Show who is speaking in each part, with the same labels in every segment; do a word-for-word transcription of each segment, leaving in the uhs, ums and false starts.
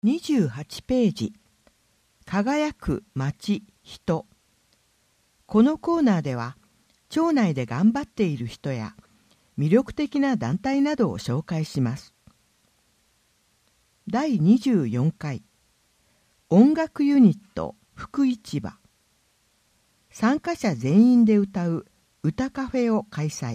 Speaker 1: にじゅうはちページ、輝く街人。このコーナーでは、町内で頑張っている人や魅力的な団体などを紹介します。だいにじゅうよんかい、音楽ユニット福市場。参加者全員で歌う歌カフェを開催。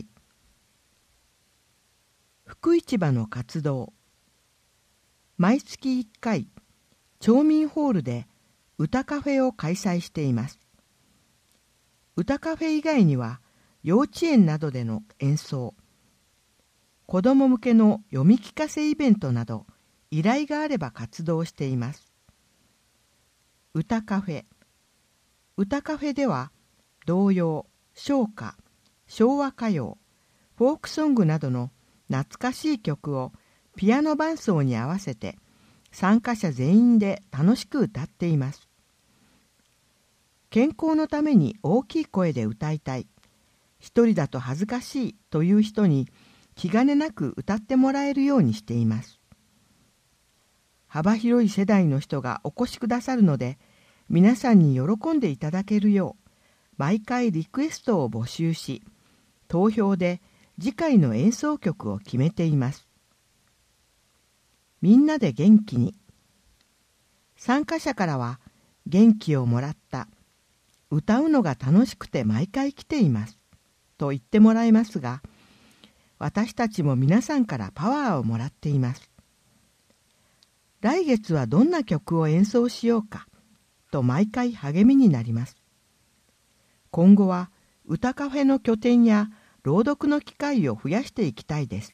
Speaker 1: 福市場の活動。毎月いっかい、町民ホールで歌カフェを開催しています。歌カフェ以外には、幼稚園などでの演奏、子ども向けの読み聞かせイベントなど、依頼があれば活動しています。歌カフェ。歌カフェでは、童謡、唱歌、昭和歌謡、フォークソングなどの懐かしい曲をピアノ伴奏に合わせて参加者全員で楽しく歌っています。健康のために大きい声で歌いたい、一人だと恥ずかしいという人に気兼ねなく歌ってもらえるようにしています。幅広い世代の人がお越しくださるので、皆さんに喜んでいただけるよう、毎回リクエストを募集し、投票で次回の演奏曲を決めています。みんなで元気に。参加者からは、元気をもらった。歌うのが楽しくて毎回来ています。と言ってもらえますが、私たちも皆さんからパワーをもらっています。来月はどんな曲を演奏しようか、と毎回励みになります。今後は歌カフェの拠点や朗読の機会を増やしていきたいです。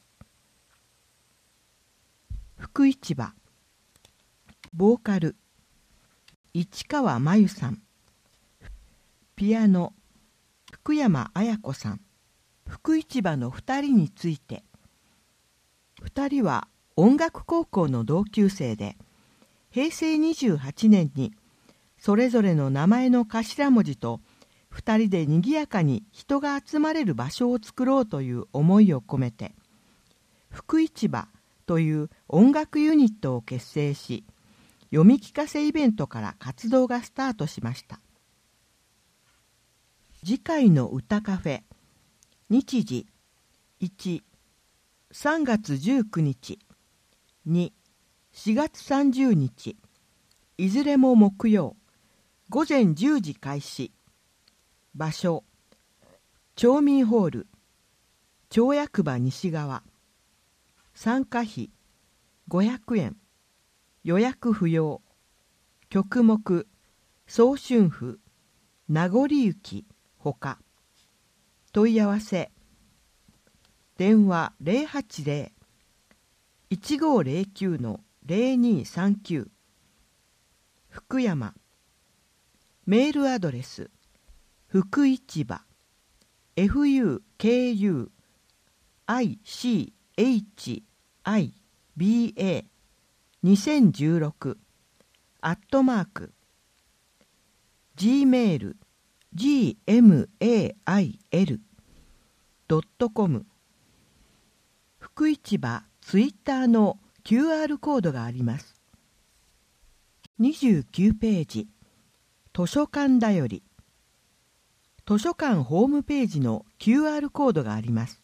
Speaker 1: 福市場。ボーカル、市川真由さん。ピアノ、福山綾子さん。福市場のふたりについて。ふたりは音楽高校の同級生で、へいせいにじゅうはちねんにそれぞれの名前の頭文字とふたりでにぎやかに人が集まれる場所を作ろうという思いを込めて、福市場という音楽ユニットを結成し、読み聞かせイベントから活動がスタートしました。次回の歌カフェ。日時いち、さんがつじゅうくにち、に、しがつさんじゅうにち、いずれも木曜、ごぜんじゅうじ開始。場所、町民ホール、町役場西側。参加費ごひゃくえん、予約不要。曲目、早春譜、名残雪ほか。問い合わせ、電話 ゼロはちゼロ いちごゼロきゅう のゼロにさんきゅう。福山。メールアドレス、福市場 エフユーケーユーアイシーエイチアイビーエーにせんじゅうろく アットマーク gmail ジーエムエーアイエル ドットコム。福市場ツイッターの キューアール コードがあります。にじゅうきゅうページ、図書館だより。図書館ホームページの キューアール コードがあります。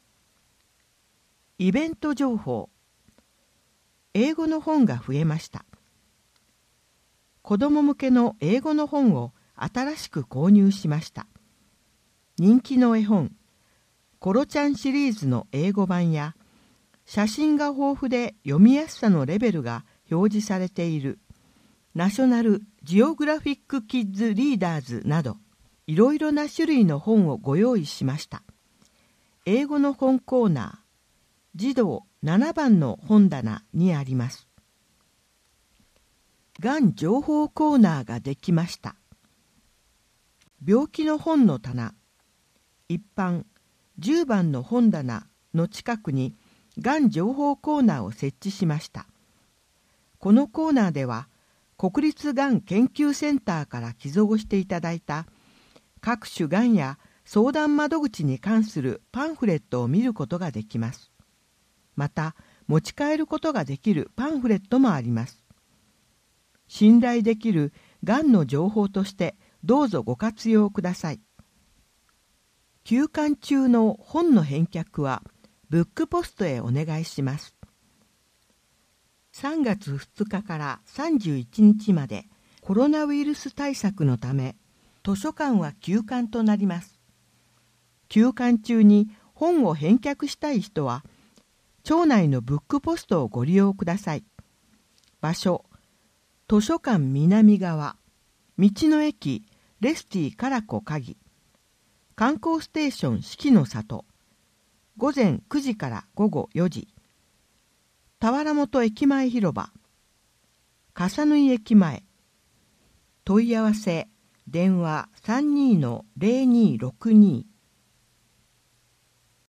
Speaker 1: イベント情報。英語の本が増えました。子ども向けの英語の本を新しく購入しました。人気の絵本、コロちゃんシリーズの英語版や、写真が豊富で読みやすさのレベルが表示されているナショナルジオグラフィックキッズリーダーズなど、いろいろな種類の本をご用意しました。英語の本コーナー、児童ななばんの本棚にあります。がん情報コーナーができました。病気の本の棚、一般じゅうばんの本棚の近くにがん情報コーナーを設置しました。このコーナーでは、国立がん研究センターから寄贈していただいた各種がんや相談窓口に関するパンフレットを見ることができます。また、持ち帰ることができるパンフレットもあります。 信頼できるがんの情報としてどうぞご活用ください。休館中の本の返却はブックポストへお願いします。さんがつふつかからさんじゅういちにちまでコロナウイルス対策のため図書館は休館となります。休館中に本を返却したい人は町内のブックポストをご利用ください。場所、図書館南側、道の駅レスティカラコ鍵、観光ステーション四季の里、午前くじから午後よじ、田原本駅前広場、笠縫駅前、問い合わせ、電話 さんにーのぜろにーろくにー